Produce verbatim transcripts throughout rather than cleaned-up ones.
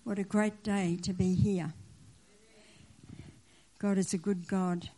What a great day to be here. God is a good God.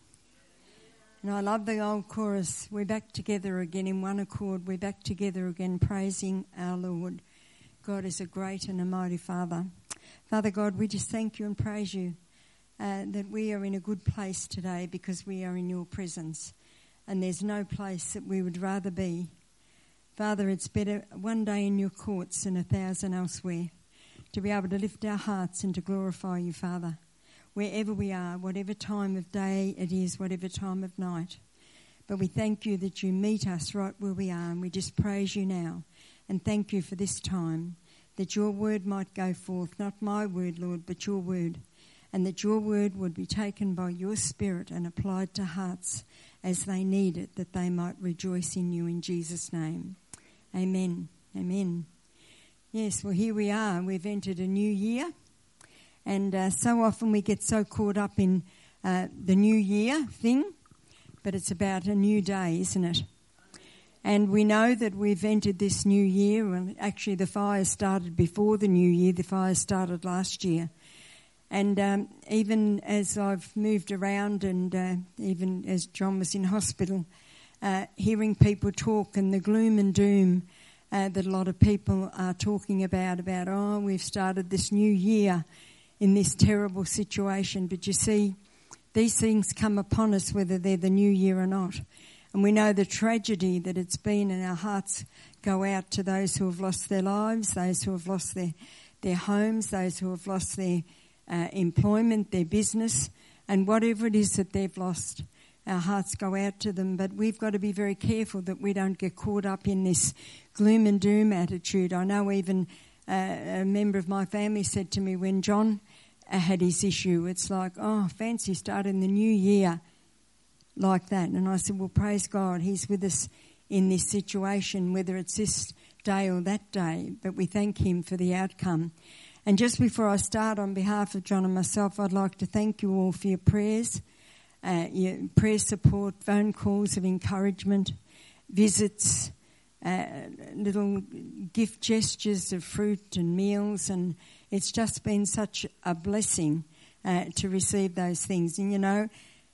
And I love the old chorus. We're back together again in one accord. We're back together again praising our Lord. God is a great and a mighty Father. Father God, we just thank you and praise you uh, that we are in a good place today because we are in your presence. And there's no place that we would rather be. Father, it's better one day in your courts than a thousand elsewhere. To be able to lift our hearts and to glorify you, Father, wherever we are, whatever time of day it is, whatever time of night. But we thank you that you meet us right where we are, and we just praise you now and thank you for this time, that your word might go forth, not my word, Lord, but your word, and that your word would be taken by your Spirit and applied to hearts as they need it, that they might rejoice in you in Jesus' name. Amen. Amen. Yes, well, here we are. We've entered a new year. And uh, so often we get so caught up in uh, the new year thing. But it's about a new day, isn't it? And we know that we've entered this new year. Well, actually, the fire started before the new year. The fire started last year. And um, even as I've moved around and uh, even as John was in hospital, uh, hearing people talk and the gloom and doom Uh, that a lot of people are talking about, about, oh, we've started this new year in this terrible situation. But you see, these things come upon us whether they're the new year or not. And we know the tragedy that it's been, and our hearts go out to those who have lost their lives, those who have lost their, their homes, those who have lost their uh, employment, their business, and whatever it is that they've lost. Our hearts go out to them, but we've got to be very careful that we don't get caught up in this gloom and doom attitude. I know even uh, a member of my family said to me when John uh, had his issue, it's like, oh, fancy starting the new year like that. And I said, well, praise God, he's with us in this situation, whether it's this day or that day, but we thank him for the outcome. And just before I start, on behalf of John and myself, I'd like to thank you all for your prayers. Uh, your prayer support, phone calls of encouragement, visits, uh, little gift gestures of fruit and meals, and it's just been such a blessing uh, to receive those things. And you know,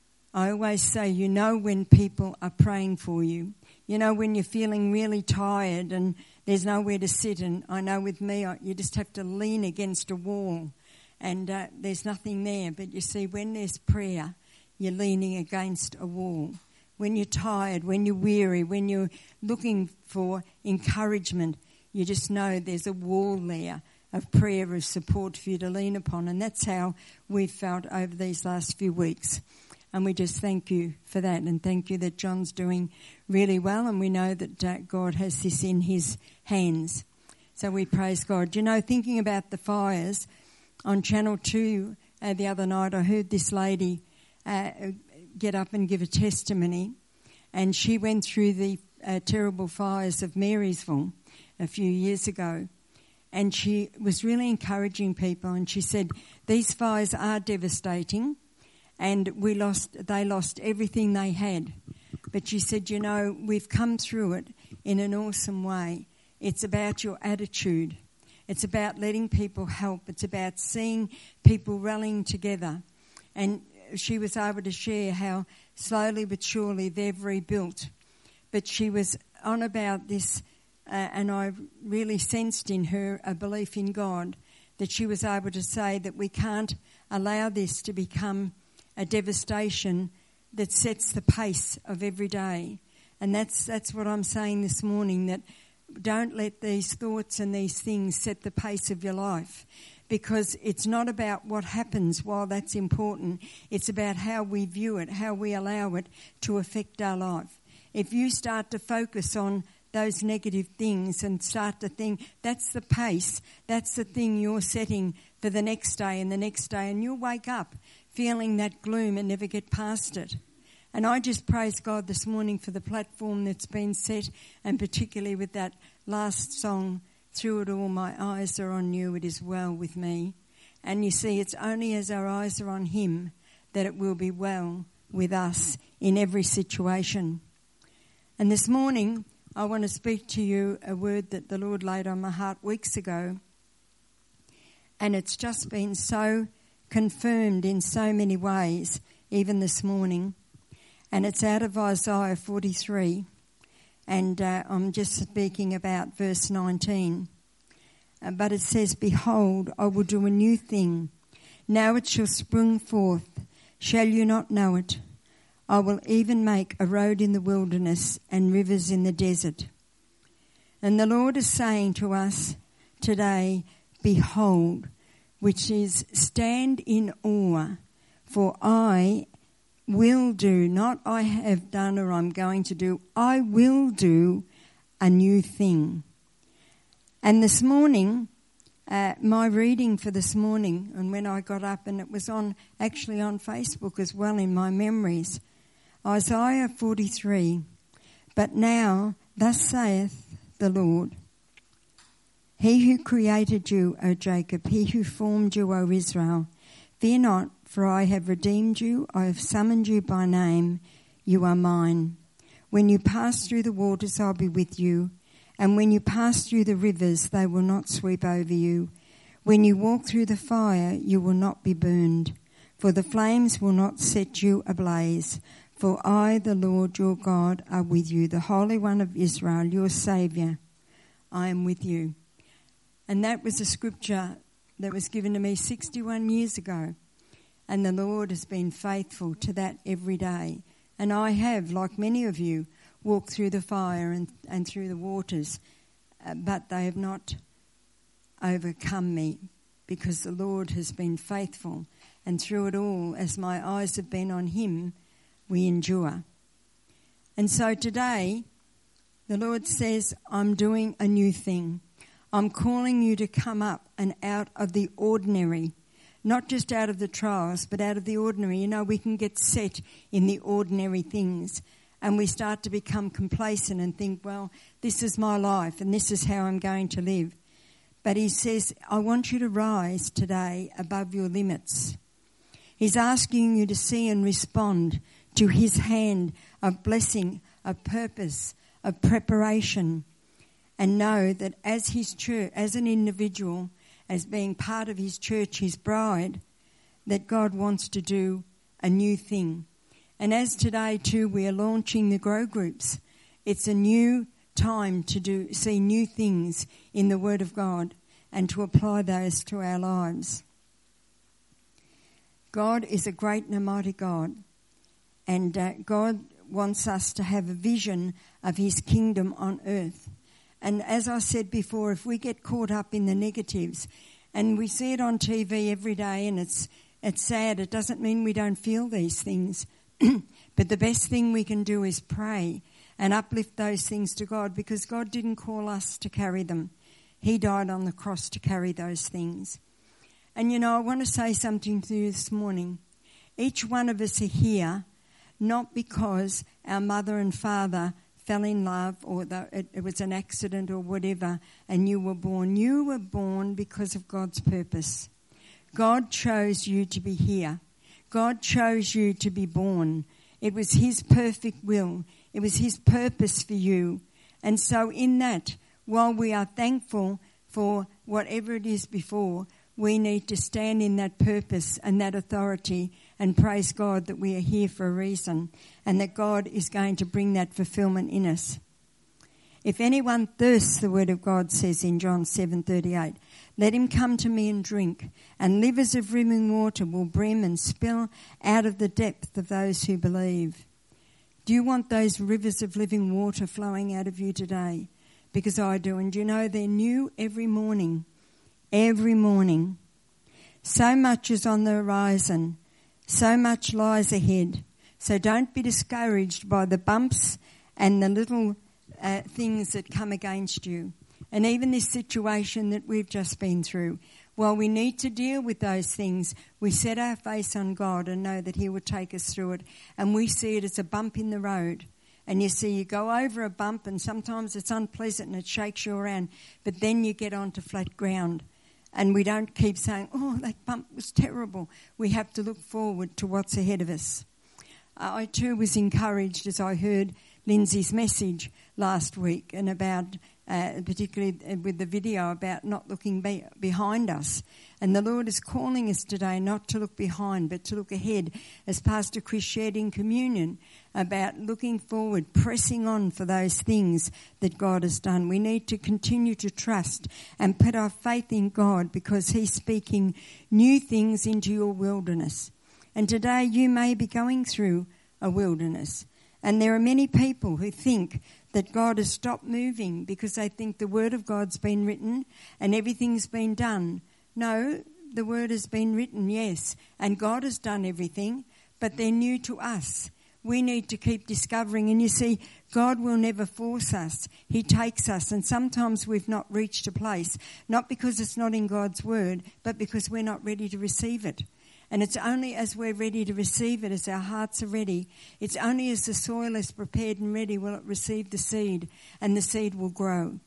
I always say, you know when people are praying for you. You know when you're feeling really tired and there's nowhere to sit, and I know with me, I, you just have to lean against a wall and uh, there's nothing there. But you see, when there's prayer, you're leaning against a wall. When you're tired, when you're weary, when you're looking for encouragement, you just know there's a wall there of prayer, of support for you to lean upon. And that's how we've felt over these last few weeks. And we just thank you for that, and thank you that John's doing really well, and we know that uh, God has this in his hands. So we praise God. You know, thinking about the fires, on Channel two uh, the other night, I heard this lady Uh, get up and give a testimony, and she went through the uh, terrible fires of Marysville a few years ago, and she was really encouraging people, and she said these fires are devastating, and we lost they lost everything they had, but she said, you know, we've come through it in an awesome way. It's about your attitude. It's about letting people help. It's about seeing people rallying together. And she was able to share how slowly but surely they've rebuilt. But she was on about this, uh, and I really sensed in her a belief in God, that she was able to say that we can't allow this to become a devastation that sets the pace of every day. And that's that's what I'm saying this morning, that don't let these thoughts and these things set the pace of your life. Because it's not about what happens, while that's important. It's about how we view it, how we allow it to affect our life. If you start to focus on those negative things and start to think, that's the pace, that's the thing you're setting for the next day and the next day, and you'll wake up feeling that gloom and never get past it. And I just praise God this morning for the platform that's been set, and particularly with that last song, through it all, my eyes are on you, it is well with me. And you see, it's only as our eyes are on him that it will be well with us in every situation. And this morning, I want to speak to you a word that the Lord laid on my heart weeks ago. And it's just been so confirmed in so many ways, even this morning. And it's out of Isaiah forty-three. And uh, I'm just speaking about verse nineteen. Uh, but it says, "Behold, I will do a new thing. Now it shall spring forth. Shall you not know it? I will even make a road in the wilderness and rivers in the desert." And the Lord is saying to us today, behold, which is stand in awe, for I will do, not I have done or I'm going to do, I will do a new thing. And this morning, uh, my reading for this morning, and when I got up, and it was on actually on Facebook as well in my memories, Isaiah forty-three, "But now, thus saith the Lord, He who created you, O Jacob, He who formed you, O Israel, fear not, for I have redeemed you, I have summoned you by name, you are mine. When you pass through the waters, I'll be with you, and when you pass through the rivers, they will not sweep over you. When you walk through the fire, you will not be burned, for the flames will not set you ablaze. For I, the Lord your God, are with you, the Holy One of Israel, your Saviour. I am with you." And that was a scripture that was given to me sixty-one years ago. And the Lord has been faithful to that every day. And I have, like many of you, walked through the fire and, and through the waters, uh, but they have not overcome me, because the Lord has been faithful. And through it all, as my eyes have been on Him, we endure. And so today, the Lord says, I'm doing a new thing. I'm calling you to come up and out of the ordinary, not just out of the trials, but out of the ordinary. You know, we can get set in the ordinary things, and we start to become complacent and think, well, this is my life and this is how I'm going to live. But He says, I want you to rise today above your limits. He's asking you to see and respond to His hand of blessing, of purpose, of preparation, and know that as His church, as an individual, as being part of His church, His bride, that God wants to do a new thing. And as today too we are launching the Grow Groups, it's a new time to do see new things in the Word of God and to apply those to our lives. God is a great and a mighty God. And uh, God wants us to have a vision of His kingdom on earth. And as I said before, if we get caught up in the negatives, and we see it on T V every day, and it's it's sad, it doesn't mean we don't feel these things. But the best thing we can do is pray and uplift those things to God, because God didn't call us to carry them. He died on the cross to carry those things. And you know, I want to say something to you this morning. Each one of us are here not because our mother and father fell in love, or the, it, it was an accident or whatever, and you were born. You were born because of God's purpose. God chose you to be here. God chose you to be born. It was His perfect will. It was His purpose for you. And so in that, while we are thankful for whatever it is before, we need to stand in that purpose and that authority and praise God that we are here for a reason, and that God is going to bring that fulfillment in us. If anyone thirsts, the word of God says in John seven thirty-eight, let him come to me and drink, and rivers of living water will brim and spill out of the depth of those who believe. Do you want those rivers of living water flowing out of you today? Because I do, and you know they're new every morning. Every morning. So much is on the horizon. So much lies ahead. So don't be discouraged by the bumps and the little uh, things that come against you. And even this situation that we've just been through. While we need to deal with those things, we set our face on God and know that He will take us through it. And we see it as a bump in the road. And you see, you go over a bump, and sometimes it's unpleasant and it shakes you around. But then you get onto flat ground. And we don't keep saying, oh, that bump was terrible. We have to look forward to what's ahead of us. Uh, I too was encouraged as I heard Lindsay's message last week and about uh, particularly with the video about not looking be- behind us. And the Lord is calling us today not to look behind, but to look ahead, as Pastor Chris shared in communion, about looking forward, pressing on for those things that God has done. We need to continue to trust and put our faith in God, because He's speaking new things into your wilderness. And today you may be going through a wilderness. And there are many people who think that God has stopped moving because they think the Word of God's been written and everything's been done. No, the Word has been written, yes, and God has done everything, but they're new to us. We need to keep discovering. And you see, God will never force us. He takes us. And sometimes we've not reached a place, not because it's not in God's Word, but because we're not ready to receive it. And it's only as we're ready to receive it, as our hearts are ready, it's only as the soil is prepared and ready will it receive the seed, and the seed will grow.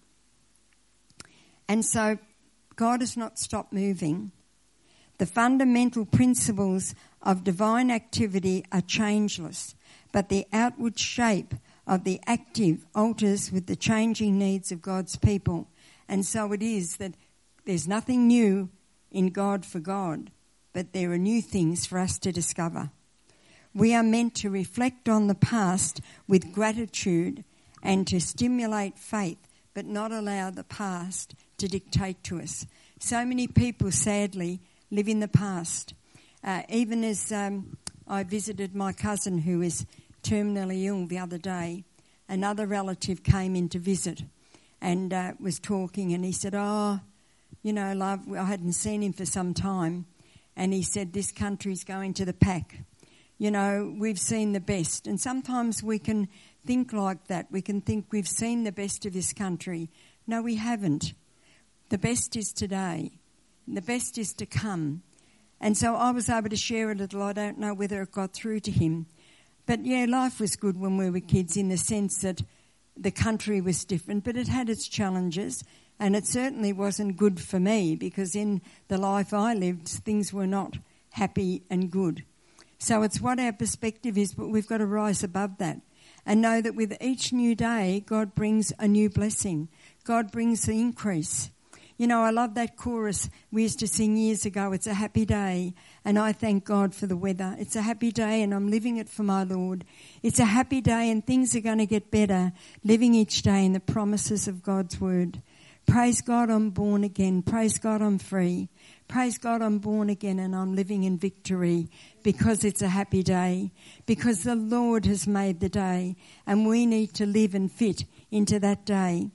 And so God has not stopped moving. The fundamental principles of divine activity are changeless, but the outward shape of the active alters with the changing needs of God's people. And so it is that there's nothing new in God for God, but there are new things for us to discover. We are meant to reflect on the past with gratitude and to stimulate faith, but not allow the past to dictate to us. So many people, sadly, live in the past. Uh, even as um, I visited my cousin who is terminally ill the other day, another relative came in to visit and uh, was talking, and he said, oh, you know, love, I hadn't seen him for some time. And he said, this country's going to the pack. You know, we've seen the best. And sometimes we can think like that. We can think we've seen the best of this country. No, we haven't. The best is today. The best is to come. And so I was able to share a little. I don't know whether it got through to him. But, yeah, life was good when we were kids in the sense that the country was different, but it had its challenges. And it certainly wasn't good for me, because in the life I lived, things were not happy and good. So it's what our perspective is, but we've got to rise above that and know that with each new day, God brings a new blessing. God brings the increase. You know, I love that chorus we used to sing years ago. It's a happy day, and I thank God for the weather. It's a happy day, and I'm living it for my Lord. It's a happy day, and things are going to get better, living each day in the promises of God's word. Praise God, I'm born again. Praise God, I'm free. Praise God, I'm born again and I'm living in victory, because it's a happy day, because the Lord has made the day, and we need to live and fit into that day.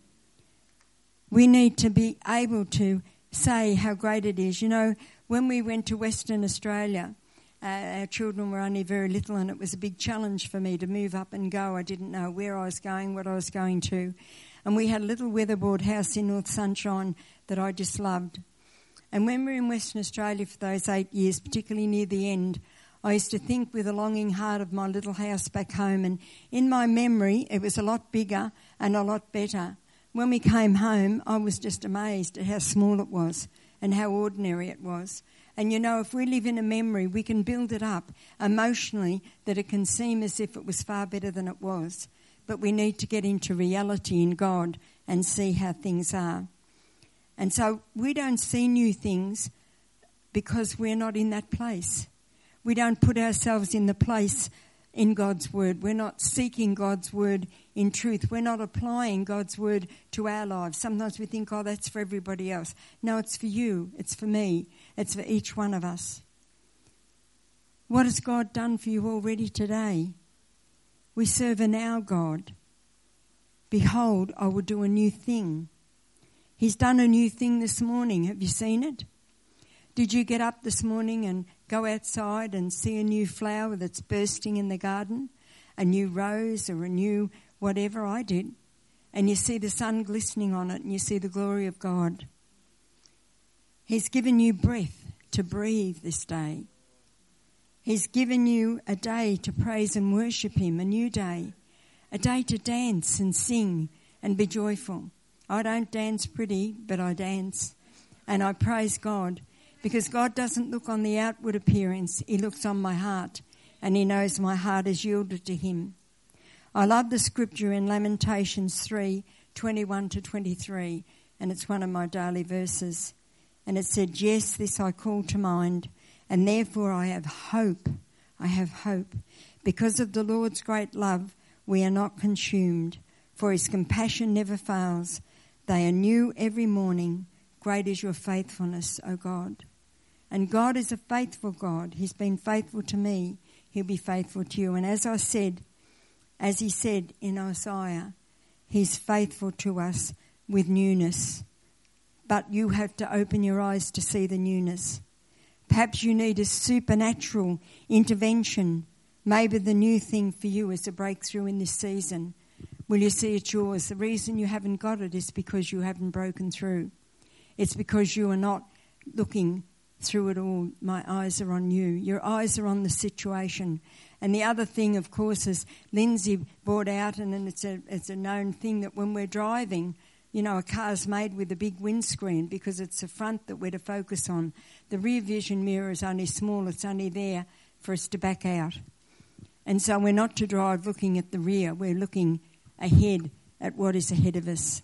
We need to be able to say how great it is. You know, when we went to Western Australia, uh, our children were only very little, and it was a big challenge for me to move up and go. I didn't know where I was going, what I was going to. And we had a little weatherboard house in North Sunshine that I just loved. And when we were in Western Australia for those eight years, particularly near the end, I used to think with a longing heart of my little house back home. And in my memory, it was a lot bigger and a lot better. When we came home, I was just amazed at how small it was and how ordinary it was. And you know, if we live in a memory, we can build it up emotionally that it can seem as if it was far better than it was. But we need to get into reality in God and see how things are. And so we don't see new things because we're not in that place. We don't put ourselves in the place in God's word. We're not seeking God's word in truth. We're not applying God's word to our lives. Sometimes we think, oh, that's for everybody else. No, it's for you. It's for me. It's for each one of us. What has God done for you already today? We serve a now God. Behold, I will do a new thing. He's done a new thing this morning. Have you seen it? Did you get up this morning and go outside and see a new flower that's bursting in the garden? A new rose or a new whatever? I did. And you see the sun glistening on it and you see the glory of God. He's given you breath to breathe this day. He's given you a day to praise and worship him, a new day, a day to dance and sing and be joyful. I don't dance pretty, but I dance, and I praise God, because God doesn't look on the outward appearance. He looks on my heart, and he knows my heart is yielded to him. I love the scripture in Lamentations three twenty-one to twenty-three, and it's one of my daily verses. And it said, yes, this I call to mind, and therefore I have hope. I have hope. Because of the Lord's great love, we are not consumed, for his compassion never fails. They are new every morning. Great is your faithfulness, O God. And God is a faithful God. He's been faithful to me. He'll be faithful to you. And as I said, as he said in Isaiah, he's faithful to us with newness. But you have to open your eyes to see the newness. Perhaps you need a supernatural intervention. Maybe the new thing for you is a breakthrough in this season. Will you see it's yours? The reason you haven't got it is because you haven't broken through. It's because you are not looking through it all. My eyes are on you. Your eyes are on the situation. And the other thing, of course, is Lindsay brought out, and, and it's a it's a known thing that when we're driving, you know, a car's made with a big windscreen because it's the front that we're to focus on. The rear vision mirror is only small. It's only there for us to back out. And so we're not to drive looking at the rear. We're looking ahead at what is ahead of us.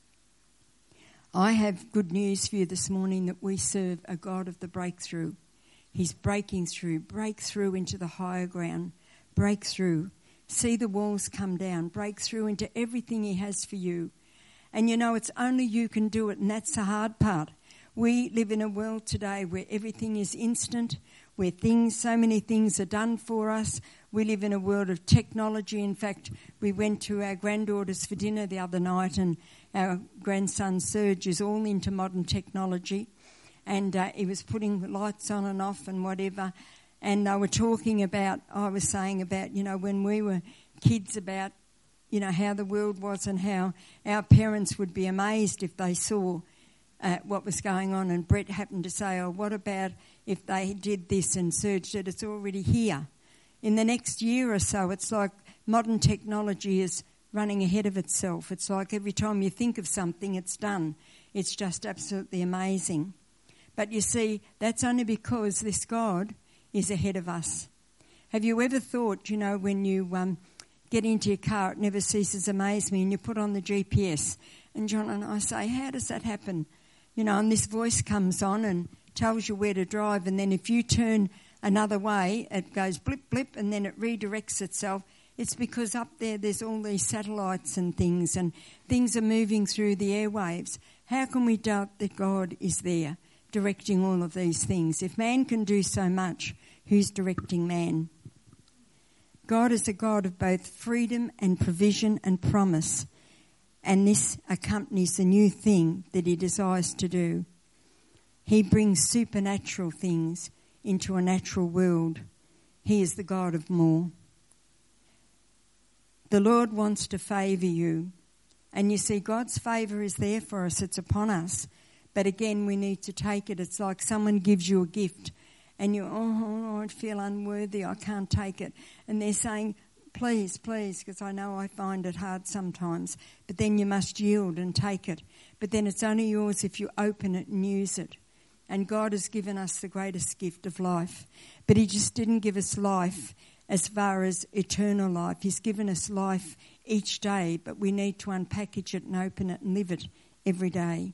I have good news for you this morning that we serve a God of the breakthrough. He's breaking through, break through into the higher ground, break through. See the walls come down, break through into everything he has for you. And you know, it's only you can do it, and that's the hard part. We live in a world today where everything is instant, where things, so many things are done for us. We live in a world of technology. In fact, we went to our granddaughters for dinner the other night, and our grandson Serge is all into modern technology. And uh, he was putting lights on and off and whatever. And they were talking about, I was saying about, you know, when we were kids, about, you know, how the world was and how our parents would be amazed if they saw uh, what was going on. And Brett happened to say, oh, what about if they did this? And Serge said, it's already here. In the next year or so, it's like modern technology is running ahead of itself. It's like every time you think of something, it's done. It's just absolutely amazing. But you see, that's only because this God is ahead of us. Have you ever thought, you know, when you um, get into your car, it never ceases to amaze me, and you put on the G P S, and John and I say, how does that happen? You know, and this voice comes on and tells you where to drive, and then if you turn another way, it goes blip, blip, and then it redirects itself. It's because up there there's all these satellites and things, and things are moving through the airwaves. How can we doubt that God is there directing all of these things? If man can do so much, who's directing man? God is a God of both freedom and provision and promise, and this accompanies the new thing that he desires to do. He brings supernatural things into a natural world. He is the God of more. The Lord wants to favour you. And you see, God's favour is there for us. It's upon us. But again, we need to take it. It's like someone gives you a gift and you, oh, I feel unworthy. I can't take it. And they're saying, please, please, because I know I find it hard sometimes. But then you must yield and take it. But then it's only yours if you open it and use it. And God has given us the greatest gift of life. But he just didn't give us life as far as eternal life. He's given us life each day, but we need to unpackage it and open it and live it every day.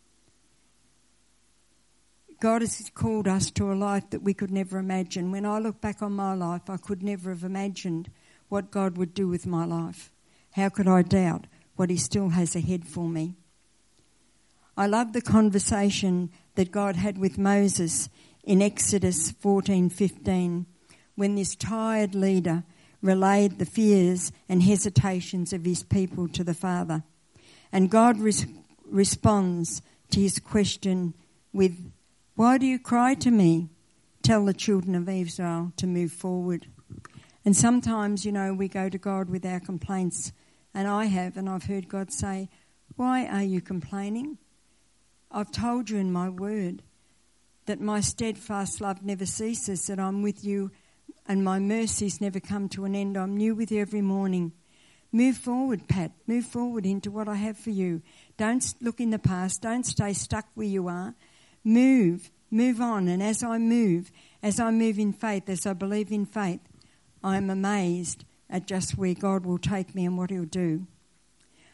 God has called us to a life that we could never imagine. When I look back on my life, I could never have imagined what God would do with my life. How could I doubt what he still has ahead for me? I love the conversation that God had with Moses in Exodus fourteen fifteen, when this tired leader relayed the fears and hesitations of his people to the Father. And God res- responds to his question with, why do you cry to me? Tell the children of Israel to move forward. And sometimes, you know, we go to God with our complaints, and I have, and I've heard God say, why are you complaining? I've told you in my word that my steadfast love never ceases, that I'm with you and my mercies never come to an end. I'm new with you every morning. Move forward, Pat. Move forward into what I have for you. Don't look in the past. Don't stay stuck where you are. Move. Move on. And as I move, as I move in faith, as I believe in faith, I'm amazed at just where God will take me and what he'll do.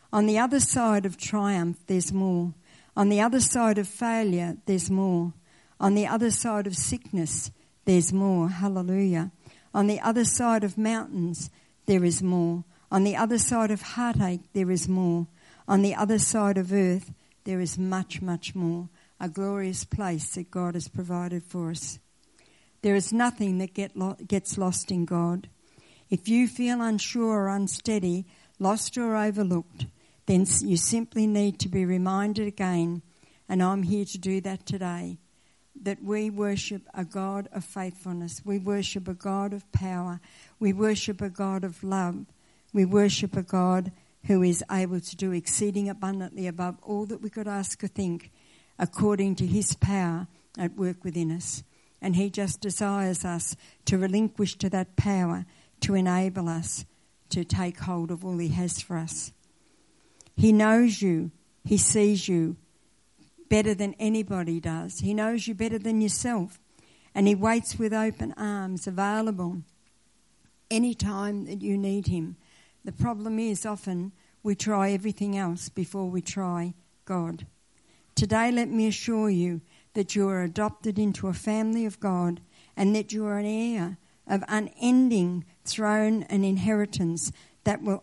On the other side of triumph, there's more. On the other side of failure, there's more. On the other side of sickness, there's more. Hallelujah. On the other side of mountains, there is more. On the other side of heartache, there is more. On the other side of earth, there is much, much more. A glorious place that God has provided for us. There is nothing that get lo- gets lost in God. If you feel unsure or unsteady, lost or overlooked, then you simply need to be reminded again, and I'm here to do that today, that we worship a God of faithfulness. We worship a God of power. We worship a God of love. We worship a God who is able to do exceeding abundantly above all that we could ask or think, according to his power at work within us. And he just desires us to relinquish to that power to enable us to take hold of all he has for us. He knows you. He sees you better than anybody does. He knows you better than yourself. And he waits with open arms available any time that you need him. The problem is often we try everything else before we try God. Today, let me assure you that you are adopted into a family of God and that you are an heir of unending throne and inheritance that will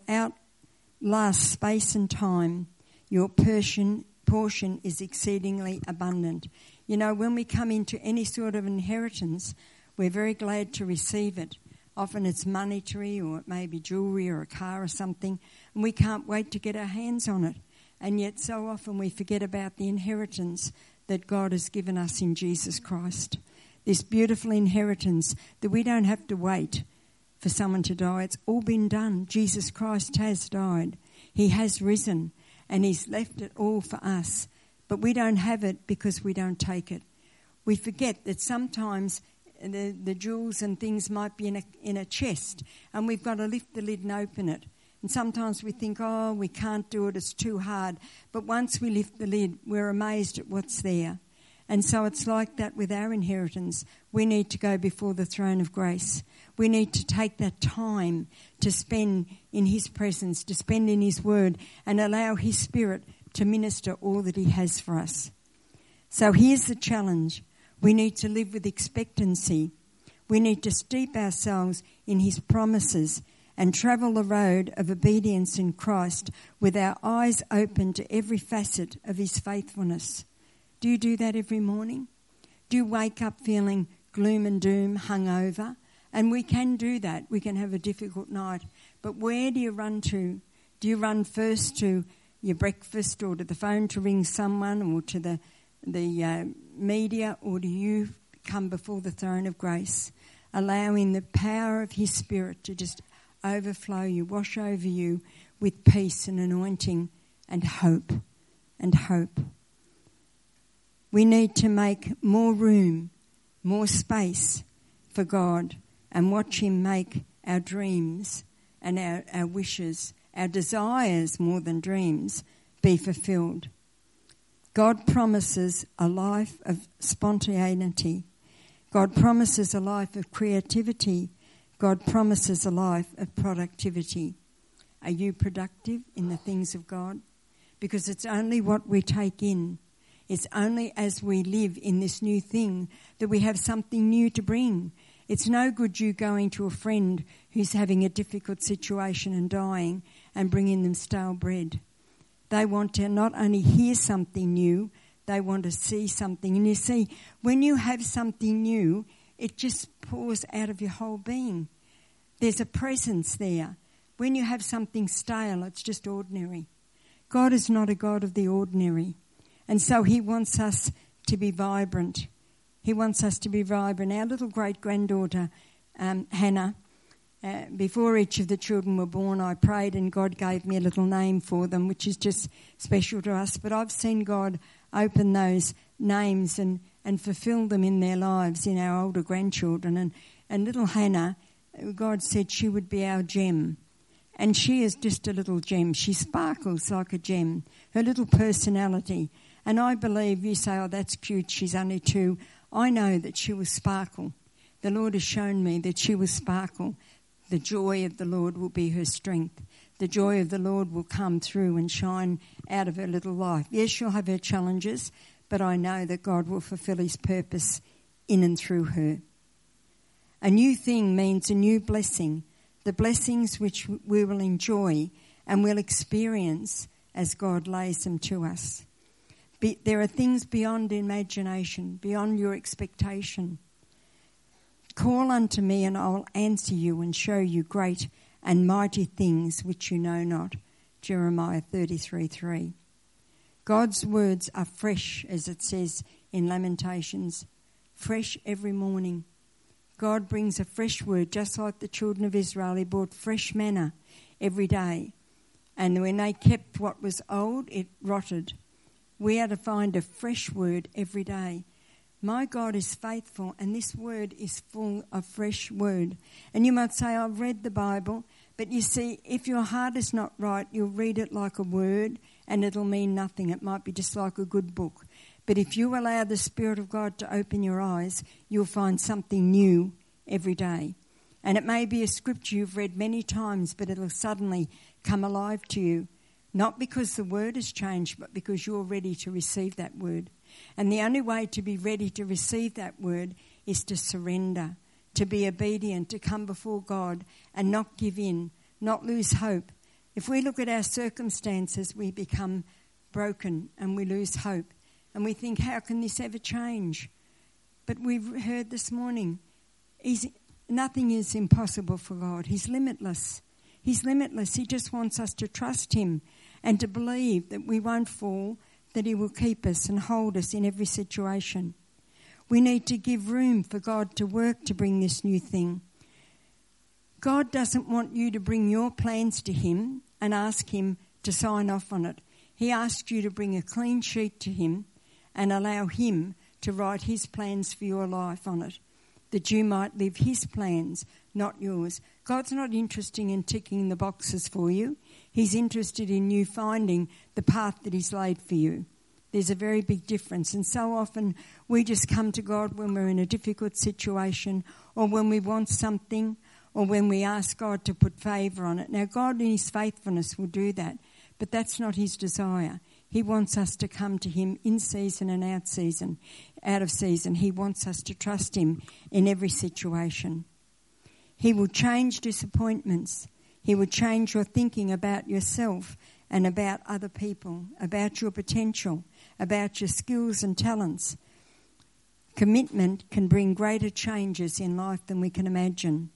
outlast space and time. Your portion, portion is exceedingly abundant. You know, when we come into any sort of inheritance, we're very glad to receive it. Often it's monetary, or it may be jewellery or a car or something, and we can't wait to get our hands on it. And yet so often we forget about the inheritance that God has given us in Jesus Christ. This beautiful inheritance that we don't have to wait for someone to die. It's all been done. Jesus Christ has died. He has risen and he's left it all for us. But we don't have it because we don't take it. We forget that sometimes the, the jewels and things might be in a, in a chest and we've got to lift the lid and open it. And sometimes we think, oh, we can't do it, it's too hard. But once we lift the lid, we're amazed at what's there. And so it's like that with our inheritance. We need to go before the throne of grace. We need to take that time to spend in his presence, to spend in his word, and allow his spirit to minister all that he has for us. So here's the challenge. We need to live with expectancy. We need to steep ourselves in his promises and travel the road of obedience in Christ with our eyes open to every facet of his faithfulness. Do you do that every morning? Do you wake up feeling gloom and doom, hungover? And we can do that. We can have a difficult night. But where do you run to? Do you run first to your breakfast or to the phone to ring someone or to the, the uh, media, or do you come before the throne of grace, allowing the power of his spirit to just overflow you, wash over you with peace and anointing and hope and hope. We need to make more room, more space for God and watch him make our dreams and our, our wishes, our desires more than dreams, be fulfilled. God promises a life of spontaneity. God promises a life of creativity. God promises a life of productivity. Are you productive in the things of God? Because it's only what we take in. It's only as we live in this new thing that we have something new to bring. It's no good you going to a friend who's having a difficult situation and dying and bringing them stale bread. They want to not only hear something new, they want to see something. And you see, when you have something new, it just pours out of your whole being. There's a presence there. When you have something stale, it's just ordinary. God is not a God of the ordinary. And so he wants us to be vibrant. He wants us to be vibrant. Our little great-granddaughter, um, Hannah, uh, before each of the children were born, I prayed and God gave me a little name for them, which is just special to us. But I've seen God open those names and, and fulfill them in their lives, in our older grandchildren. And, and little Hannah, God said she would be our gem. And she is just a little gem. She sparkles like a gem. Her little personality. And I believe you say, oh, that's cute, she's only two. I know that she will sparkle. The Lord has shown me that she will sparkle. The joy of the Lord will be her strength. The joy of the Lord will come through and shine out of her little life. Yes, she'll have her challenges, but I know that God will fulfill his purpose in and through her. A new thing means a new blessing, the blessings which we will enjoy and will experience as God lays them to us. Be, there are things beyond imagination, beyond your expectation. Call unto me and I will answer you and show you great and mighty things which you know not. Jeremiah thirty-three three. God's words are fresh, as it says in Lamentations, fresh every morning. God brings a fresh word, just like the children of Israel. He brought fresh manna every day. And when they kept what was old, it rotted. We are to find a fresh word every day. My God is faithful, and this word is full of fresh word. And you might say, I've read the Bible, but you see, if your heart is not right, you'll read it like a word, and it'll mean nothing. It might be just like a good book. But if you allow the Spirit of God to open your eyes, you'll find something new every day. And it may be a scripture you've read many times, but it'll suddenly come alive to you. Not because the word has changed, but because you're ready to receive that word. And the only way to be ready to receive that word is to surrender, to be obedient, to come before God and not give in, not lose hope. If we look at our circumstances, we become broken and we lose hope. And we think, how can this ever change? But we've heard this morning, he's, nothing is impossible for God. He's limitless. He's limitless. He just wants us to trust him and to believe that we won't fall, that he will keep us and hold us in every situation. We need to give room for God to work to bring this new thing. God doesn't want you to bring your plans to him and ask him to sign off on it. He asks you to bring a clean sheet to him and allow him to write his plans for your life on it, that you might live his plans, not yours. God's not interested in ticking the boxes for you. He's interested in you finding the path that he's laid for you. There's a very big difference. And so often we just come to God when we're in a difficult situation or when we want something or when we ask God to put favour on it. Now, God in his faithfulness will do that, but that's not his desire. He wants us to come to him in season and out season, out of season. He wants us to trust him in every situation. He will change disappointments. He will change your thinking about yourself and about other people, about your potential, about your skills and talents. Commitment can bring greater changes in life than we can imagine.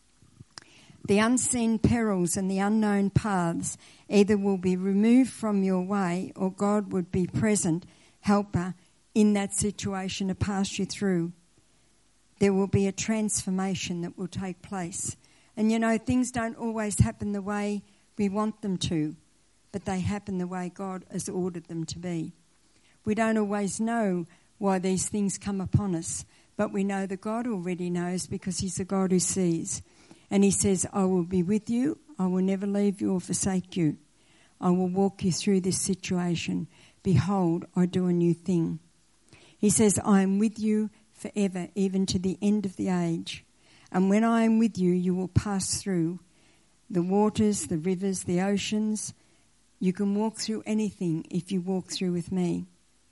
The unseen perils and the unknown paths either will be removed from your way or God would be present, helper, in that situation to pass you through. There will be a transformation that will take place. And you know, things don't always happen the way we want them to, but they happen the way God has ordered them to be. We don't always know why these things come upon us, but we know that God already knows because he's a God who sees. And he says, I will be with you. I will never leave you or forsake you. I will walk you through this situation. Behold, I do a new thing. He says, I am with you forever, even to the end of the age. And when I am with you, you will pass through the waters, the rivers, the oceans. You can walk through anything if you walk through with me.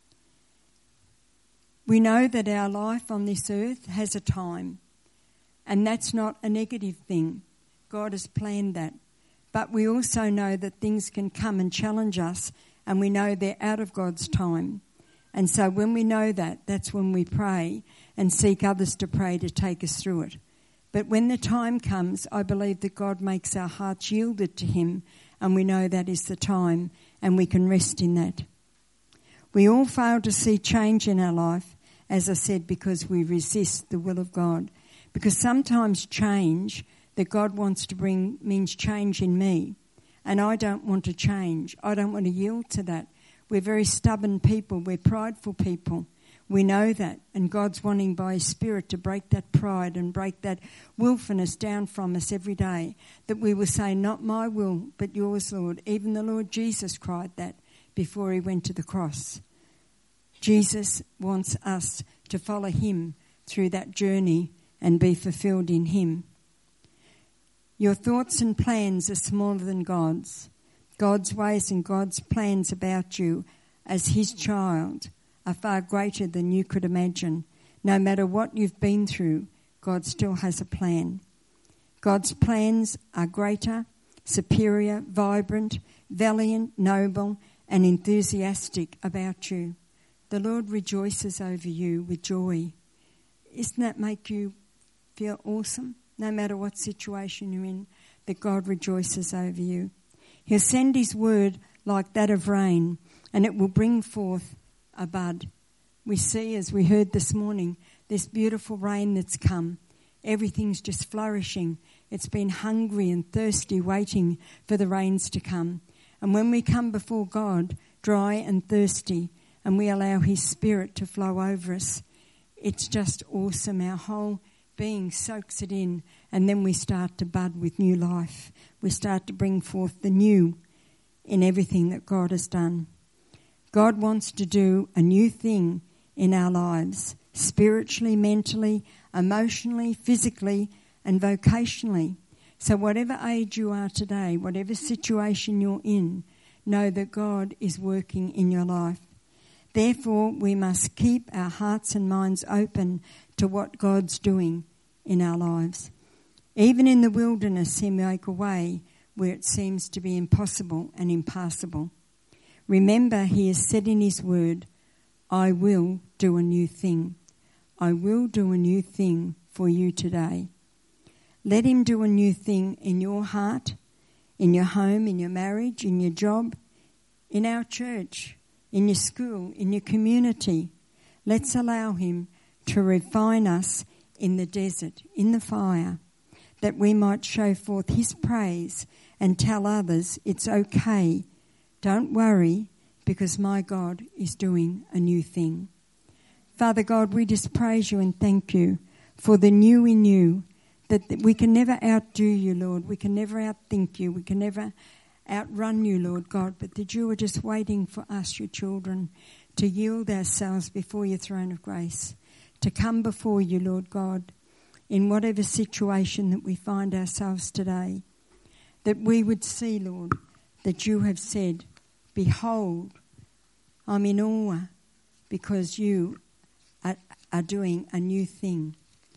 We know that our life on this earth has a time. And that's not a negative thing. God has planned that. But we also know that things can come and challenge us, and we know they're out of God's time. And so when we know that, that's when we pray and seek others to pray to take us through it. But when the time comes, I believe that God makes our hearts yielded to him, and we know that is the time, and we can rest in that. We all fail to see change in our life, as I said, because we resist the will of God. Because sometimes change that God wants to bring means change in me. And I don't want to change. I don't want to yield to that. We're very stubborn people. We're prideful people. We know that. And God's wanting by his Spirit to break that pride and break that willfulness down from us every day. That we will say, not my will, but yours, Lord. Even the Lord Jesus cried that before he went to the cross. Jesus wants us to follow him through that journey and be fulfilled in him. Your thoughts and plans are smaller than God's. God's ways and God's plans about you as his child are far greater than you could imagine. No matter what you've been through, God still has a plan. God's plans are greater, superior, vibrant, valiant, noble, and enthusiastic about you. The Lord rejoices over you with joy. Doesn't that make you feel awesome? No matter what situation you're in, that God rejoices over you. He'll send his word like that of rain, and it will bring forth a bud. We see, as we heard this morning, this beautiful rain that's come. Everything's just flourishing. It's been hungry and thirsty, waiting for the rains to come. And when we come before God, dry and thirsty, and we allow his Spirit to flow over us, it's just awesome. Our whole being soaks it in, and then we start to bud with new life. We start to bring forth the new in everything that God has done. God wants to do a new thing in our lives, spiritually, mentally, emotionally, physically, and vocationally. So whatever age you are today, whatever situation you're in, know that God is working in your life. Therefore, we must keep our hearts and minds open to what God's doing in our lives. Even in the wilderness, he make a way where it seems to be impossible and impassable. Remember, he has said in his word, I will do a new thing. I will do a new thing for you today. Let him do a new thing in your heart, in your home, in your marriage, in your job, in our church, in your school, in your community. Let's allow him to refine us in the desert, in the fire, that we might show forth his praise and tell others it's okay. Don't worry, because my God is doing a new thing. Father God, we just praise you and thank you for the new in you, that we can never outdo you, Lord. We can never outthink you. We can never outrun you, Lord God, but that you are just waiting for us, your children, to yield ourselves before your throne of grace, to come before you, Lord God, in whatever situation that we find ourselves today, that we would see, Lord, that you have said, behold, I'm in awe because you are, are doing a new thing.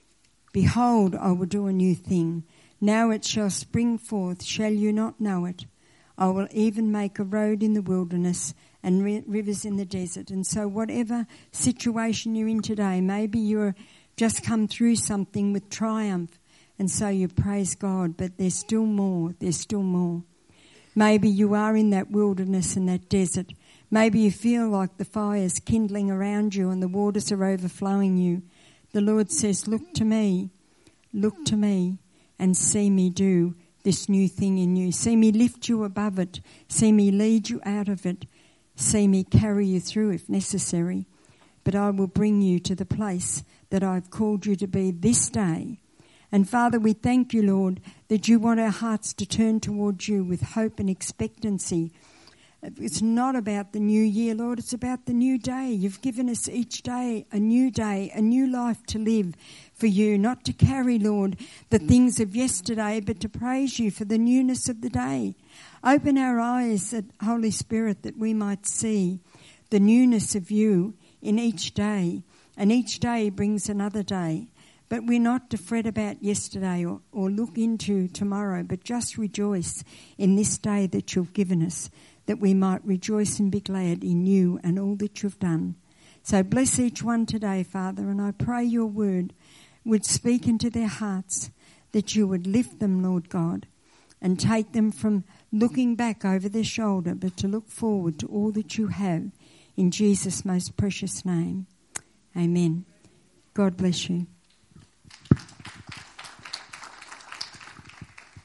Behold, I will do a new thing. Now it shall spring forth. Shall you not know it? I will even make a road in the wilderness and ri- rivers in the desert. And so whatever situation you're in today, maybe you're just come through something with triumph, and so you praise God, but there's still more, there's still more. Maybe you are in that wilderness and that desert. Maybe you feel like the fire's kindling around you and the waters are overflowing you. The Lord says, look to me, look to me and see me do this new thing in you. See me lift you above it. See me lead you out of it. See me carry you through if necessary. But I will bring you to the place that I've called you to be this day. And Father, we thank you, Lord, that you want our hearts to turn towards you with hope and expectancy. It's not about the new year, Lord. It's about the new day. You've given us each day a new day, a new life to live for you, not to carry, Lord, the things of yesterday, but to praise you for the newness of the day. Open our eyes, Holy Spirit, that we might see the newness of you in each day. And each day brings another day. But we're not to fret about yesterday or, or look into tomorrow, but just rejoice in this day that you've given us, that we might rejoice and be glad in you and all that you've done. So bless each one today, Father, and I pray your word would speak into their hearts, that you would lift them, Lord God, and take them from looking back over their shoulder, but to look forward to all that you have in Jesus' most precious name. Amen. God bless you.